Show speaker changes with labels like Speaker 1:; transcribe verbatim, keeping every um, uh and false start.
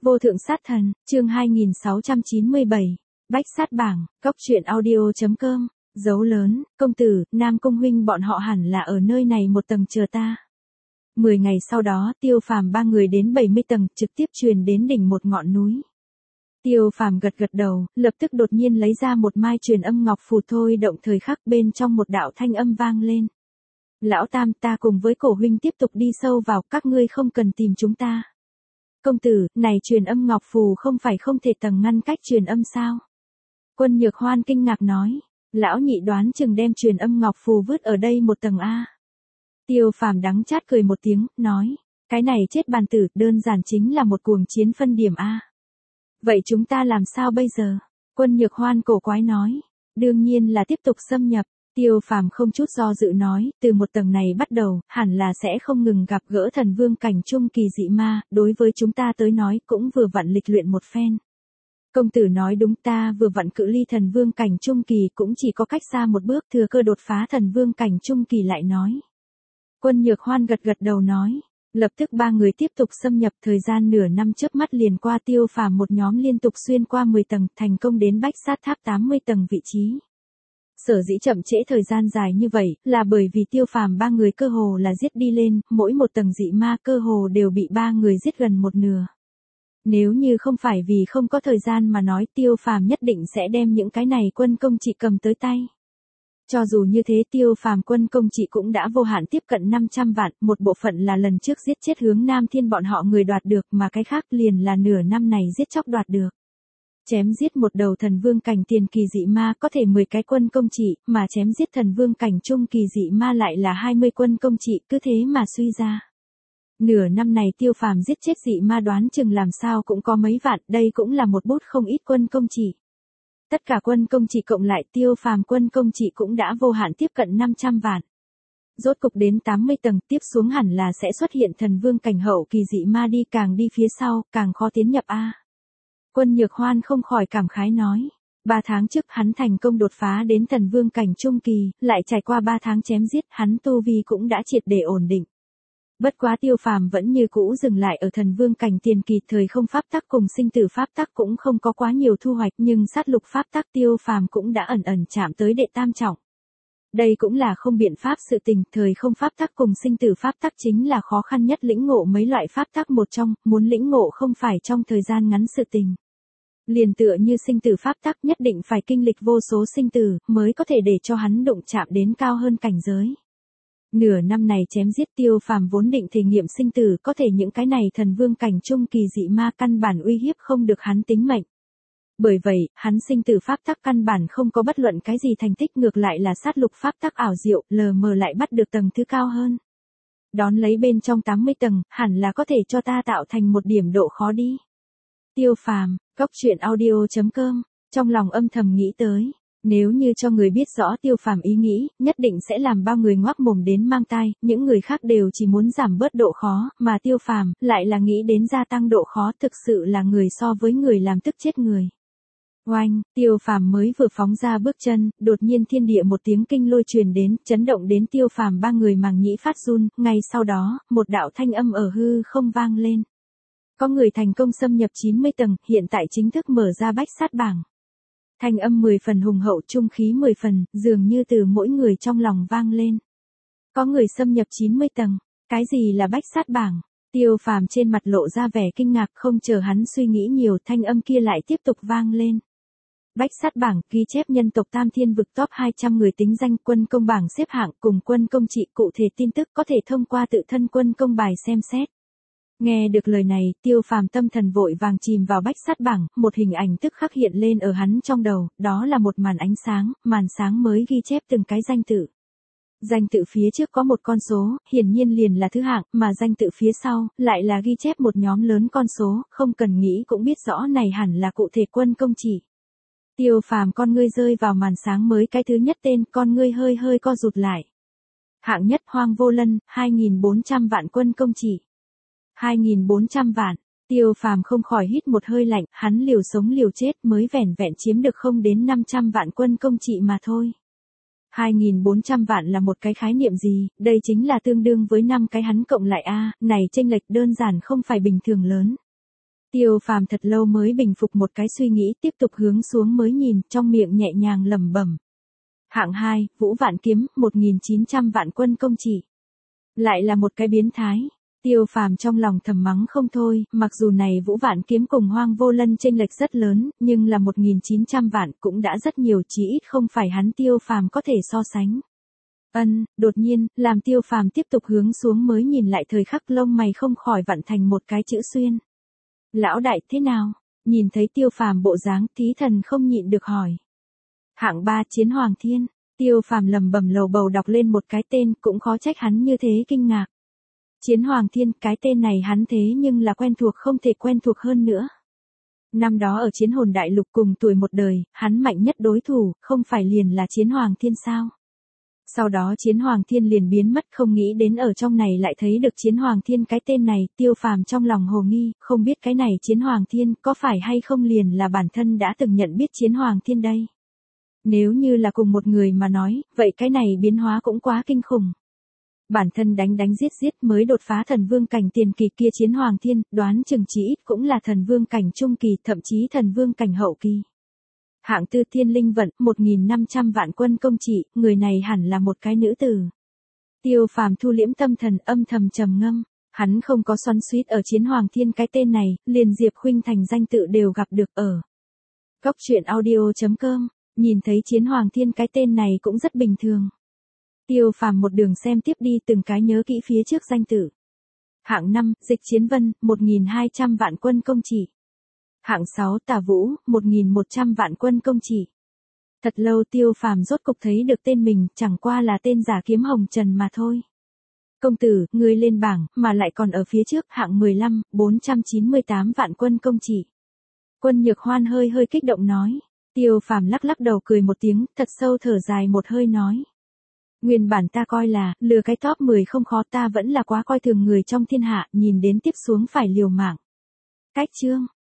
Speaker 1: Vô thượng sát thần, chương hai nghìn sáu trăm chín mươi bảy, bách sát bảng, cốc truyện audio.com, dấu lớn, công tử, Nam Cung huynh bọn họ hẳn là ở nơi này một tầng chờ ta. Mười ngày sau đó, Tiêu Phàm ba người đến bảy mươi tầng, trực tiếp truyền đến đỉnh một ngọn núi. Tiêu Phàm gật gật đầu, lập tức đột nhiên lấy ra một mai truyền âm ngọc phù thôi động thời khắc bên trong một đạo thanh âm vang lên. Lão Tam, ta cùng với Cổ huynh tiếp tục đi sâu vào, các ngươi không cần tìm chúng ta. Công tử, này truyền âm ngọc phù không phải không thể tầng ngăn cách truyền âm sao? Quân Nhược Hoan kinh ngạc nói, lão nhị đoán chừng đem truyền âm ngọc phù vứt ở đây một tầng a. Tiêu Phàm đắng chát cười một tiếng, nói, cái này chết bàn tử, đơn giản chính là một cuồng chiến phân điểm a. Vậy chúng ta làm sao bây giờ? Quân Nhược Hoan cổ quái nói, đương nhiên là tiếp tục xâm nhập. Tiêu Phàm không chút do dự nói, từ một tầng này bắt đầu, hẳn là sẽ không ngừng gặp gỡ thần vương cảnh trung kỳ dị ma, đối với chúng ta tới nói cũng vừa vặn lịch luyện một phen. Công tử nói đúng, ta vừa vặn cự ly thần vương cảnh trung kỳ cũng chỉ có cách xa một bước, thừa cơ đột phá thần vương cảnh trung kỳ lại nói. Quân Nhược Hoan gật gật đầu nói, lập tức ba người tiếp tục xâm nhập, thời gian nửa năm chớp mắt liền qua. Tiêu Phàm một nhóm liên tục xuyên qua mười tầng, thành công đến bách sát tháp tám mươi tầng vị trí. Sở dĩ chậm trễ thời gian dài như vậy, là bởi vì Tiêu Phàm ba người cơ hồ là giết đi lên, mỗi một tầng dị ma cơ hồ đều bị ba người giết gần một nửa. Nếu như không phải vì không có thời gian mà nói, Tiêu Phàm nhất định sẽ đem những cái này quân công trị cầm tới tay. Cho dù như thế, Tiêu Phàm quân công trị cũng đã vô hạn tiếp cận năm trăm vạn, một bộ phận là lần trước giết chết Hướng Nam Thiên bọn họ người đoạt được, mà cái khác liền là nửa năm này giết chóc đoạt được. Chém giết một đầu thần vương cảnh tiền kỳ dị ma có thể mười cái quân công trị, mà chém giết thần vương cảnh trung kỳ dị ma lại là hai mươi quân công trị, cứ thế mà suy ra. Nửa năm này Tiêu Phàm giết chết dị ma đoán chừng làm sao cũng có mấy vạn, đây cũng là một bút không ít quân công trị. Tất cả quân công trị cộng lại, Tiêu Phàm quân công trị cũng đã vô hạn tiếp cận năm trăm vạn. Rốt cục đến tám mươi tầng, tiếp xuống hẳn là sẽ xuất hiện thần vương cảnh hậu kỳ dị ma, đi càng đi phía sau, càng khó tiến nhập a. Quân Nhược Hoan không khỏi cảm khái nói, ba tháng trước hắn thành công đột phá đến thần vương cảnh trung kỳ, lại trải qua ba tháng chém giết, hắn tu vi cũng đã triệt để ổn định. Bất quá Tiêu Phàm vẫn như cũ dừng lại ở thần vương cảnh tiền kỳ, thời không pháp tắc cùng sinh tử pháp tắc cũng không có quá nhiều thu hoạch, nhưng sát lục pháp tắc Tiêu Phàm cũng đã ẩn ẩn chạm tới đệ tam trọng. Đây cũng là không biện pháp sự tình, thời không pháp tắc cùng sinh tử pháp tắc chính là khó khăn nhất lĩnh ngộ mấy loại pháp tắc một trong, muốn lĩnh ngộ không phải trong thời gian ngắn sự tình. Liền tựa như sinh tử pháp tắc nhất định phải kinh lịch vô số sinh tử, mới có thể để cho hắn đụng chạm đến cao hơn cảnh giới. Nửa năm này chém giết, Tiêu Phàm vốn định thể nghiệm sinh tử, có thể những cái này thần vương cảnh trung kỳ dị ma căn bản uy hiếp không được hắn tính mệnh. Bởi vậy, hắn sinh tử pháp tắc căn bản không có bất luận cái gì thành tích, ngược lại là sát lục pháp tắc ảo diệu, lờ mờ lại bắt được tầng thứ cao hơn. Đón lấy bên trong tám mươi tầng, hẳn là có thể cho ta tạo thành một điểm độ khó đi. Tiêu Phàm, cốc truyện audio.com, trong lòng âm thầm nghĩ tới, nếu như cho người biết rõ Tiêu Phàm ý nghĩ, nhất định sẽ làm bao người ngoác mồm đến mang tai, những người khác đều chỉ muốn giảm bớt độ khó, mà Tiêu Phàm lại là nghĩ đến gia tăng độ khó, thực sự là người so với người làm tức chết người. Oanh, Tiêu Phàm mới vừa phóng ra bước chân, đột nhiên thiên địa một tiếng kinh lôi truyền đến, chấn động đến Tiêu Phàm ba người màng nhĩ phát run, ngay sau đó, một đạo thanh âm ở hư không vang lên. Có người thành công xâm nhập chín mươi tầng, hiện tại chính thức mở ra bách sát bảng. Thanh âm mười phần hùng hậu, trung khí mười phần, dường như từ mỗi người trong lòng vang lên. Có người xâm nhập chín mươi tầng, cái gì là bách sát bảng? Tiêu Phàm trên mặt lộ ra vẻ kinh ngạc, không chờ hắn suy nghĩ nhiều, thanh âm kia lại tiếp tục vang lên. Bách sát bảng, ghi chép nhân tộc Tam Thiên vực top hai trăm người tính danh, quân công bảng xếp hạng cùng quân công trị, cụ thể tin tức có thể thông qua tự thân quân công bài xem xét. Nghe được lời này, Tiêu Phàm tâm thần vội vàng chìm vào bách sát bảng, một hình ảnh tức khắc hiện lên ở hắn trong đầu, đó là một màn ánh sáng, màn sáng mới ghi chép từng cái danh tự. Danh tự phía trước có một con số, hiển nhiên liền là thứ hạng, mà danh tự phía sau, lại là ghi chép một nhóm lớn con số, không cần nghĩ cũng biết rõ này hẳn là cụ thể quân công chỉ. Tiêu Phàm con ngươi rơi vào màn sáng mới cái thứ nhất tên, con ngươi hơi hơi co rụt lại. Hạng nhất Hoang Vô Lân, hai nghìn bốn trăm vạn quân công chỉ. hai nghìn bốn trăm vạn, Tiêu Phàm không khỏi hít một hơi lạnh, hắn liều sống liều chết mới vẻn vẹn chiếm được không đến năm trăm vạn quân công trị mà thôi. hai nghìn bốn trăm vạn là một cái khái niệm gì, đây chính là tương đương với năm cái hắn cộng lại a, này chênh lệch đơn giản không phải bình thường lớn. Tiêu Phàm thật lâu mới bình phục một cái suy nghĩ, tiếp tục hướng xuống mới nhìn, trong miệng nhẹ nhàng lẩm bẩm. Hạng hai, Vũ Vạn Kiếm, một nghìn chín trăm vạn quân công chỉ. Lại là một cái biến thái. Tiêu Phàm trong lòng thầm mắng không thôi, mặc dù này Vũ Vạn Kiếm cùng Hoang Vô Lân chênh lệch rất lớn, nhưng là một nghìn chín trăm vạn cũng đã rất nhiều, chí ít không phải hắn Tiêu Phàm có thể so sánh. Ân, đột nhiên, làm Tiêu Phàm tiếp tục hướng xuống mới nhìn lại thời khắc lông mày không khỏi vặn thành một cái chữ xuyên. Lão đại thế nào? Nhìn thấy Tiêu Phàm bộ dáng, Thí Thần không nhịn được hỏi. Hạng ba, Chiến Hoàng Thiên. Tiêu Phàm lầm bầm lầu bầu đọc lên một cái tên, cũng khó trách hắn như thế kinh ngạc. Chiến Hoàng Thiên, cái tên này hắn thế nhưng là quen thuộc không thể quen thuộc hơn nữa. Năm đó ở Chiến Hồn Đại Lục cùng tuổi một đời, hắn mạnh nhất đối thủ, không phải liền là Chiến Hoàng Thiên sao? Sau đó Chiến Hoàng Thiên liền biến mất, không nghĩ đến ở trong này lại thấy được Chiến Hoàng Thiên cái tên này, Tiêu Phàm trong lòng hồ nghi, không biết cái này Chiến Hoàng Thiên có phải hay không liền là bản thân đã từng nhận biết Chiến Hoàng Thiên đây. Nếu như là cùng một người mà nói, vậy cái này biến hóa cũng quá kinh khủng. Bản thân đánh đánh giết giết mới đột phá thần vương cảnh tiền kỳ kia Chiến Hoàng Thiên, đoán chừng chỉ ít cũng là thần vương cảnh trung kỳ, thậm chí thần vương cảnh hậu kỳ. Hạng tư, Thiên Linh Vận, một nghìn năm trăm vạn quân công chỉ, người này hẳn là một cái nữ tử. Tiêu Phàm thu liễm tâm thần, âm thầm trầm ngâm, hắn không có xoắn xuýt ở Chiến Hoàng Thiên cái tên này, liền Diệp Khuynh Thành danh tự đều gặp được ở Cốc truyện audio chấm com, nhìn thấy Chiến Hoàng Thiên cái tên này cũng rất bình thường. Tiêu Phàm một đường xem tiếp đi từng cái nhớ kỹ phía trước danh tự. Hạng năm, Dịch Chiến Vân, một nghìn hai trăm vạn quân công chỉ. Hạng sáu, Tả Vũ, một nghìn một trăm vạn quân công chỉ. Thật lâu Tiêu Phàm rốt cục thấy được tên mình, chẳng qua là tên giả Kiếm Hồng Trần mà thôi. Công tử, ngươi lên bảng, mà lại còn ở phía trước, hạng mười lăm, bốn trăm chín mươi tám vạn quân công chỉ. Quân Nhược Hoan hơi hơi kích động nói. Tiêu Phàm lắc lắc đầu cười một tiếng, thật sâu thở dài một hơi nói. Nguyên bản ta coi là, lừa cái top mười không khó, ta vẫn là quá coi thường người trong thiên hạ, nhìn đến tiếp xuống phải liều mạng. Cách chương.